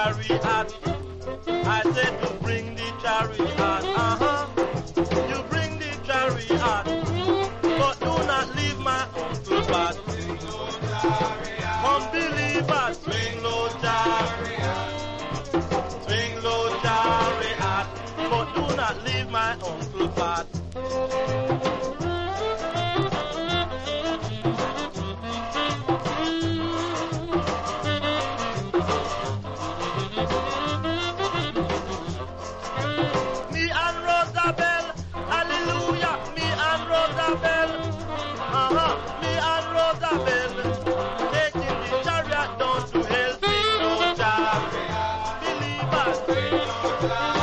chariot. I said to bring the chariot. You bring the chariot, but do not leave my uncle Pat. Unbelievers, swing low chariot, but do not leave my uncle Pat. Taking the chariot down to hell, swing low chariot, believers, swing low chariot.